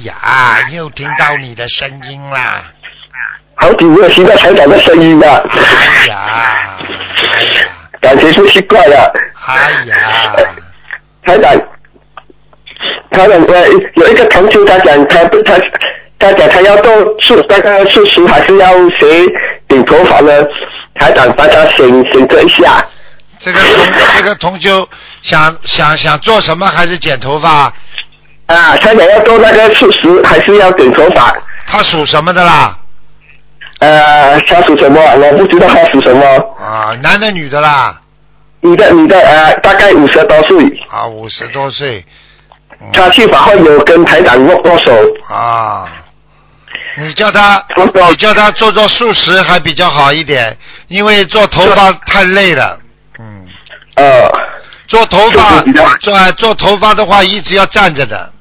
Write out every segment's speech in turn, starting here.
呀，又听到你的声音啦！ 好久没有听到台长的声音了。 哎呀， 感觉是习惯了。 哎呀， 台长，有一个同学他讲他讲他要做那个素食还是要学顶头发呢？台长帮他选择一下。 这个同修想做什么？还是剪头发？ 啊，台长要做那个素食还是要顶头发？ 他属什么的啦？ 他属什么？我不知道他属什么。 啊，男的女的啦？ 女的大概50多岁。 啊，50多岁。 他去法会有跟台长握手。 啊，你叫他做素食还比较好一点，因为做头发太累了。做头发的话一直要站着的。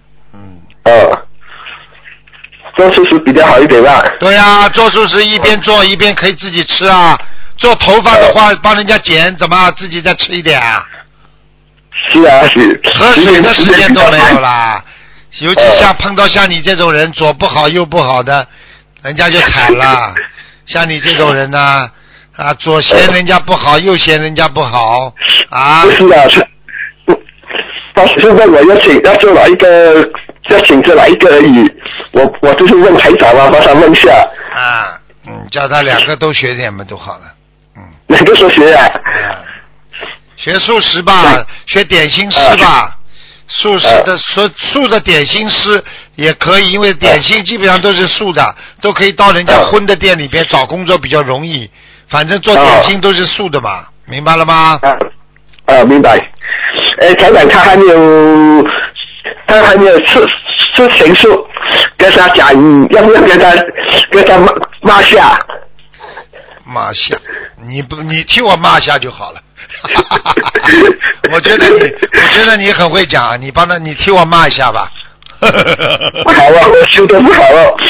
做素食比较好一点吧。 对呀，做素食一边做一边可以自己吃啊。做头发的话，帮人家剪，怎么自己再吃一点啊？ 是啊，是。 喝水的时间都没有啦。尤其碰到像你这种人，左不好右不好的，人家就惨了。像你这种人呢，左嫌人家不好，右嫌人家不好啊。 不是啊，他只是问我要做哪一个，要请这哪一个而已。我就是问台长啊，帮他问一下。 叫他2个都学点嘛，都好了。 2个都学啊。 学素食吧，学点心师吧。素的点心师也可以，因为点心基本上都是素的，都可以到人家荤的店里边找工作比较容易。反正做点心都是素的嘛，明白了吗？ 明白。台长他还没有吃全素，跟他讲要不要跟他骂下？ 骂下？你替我骂下就好了。我觉得你很会讲，你替我骂一下吧。 不好啊，我修的不好哦。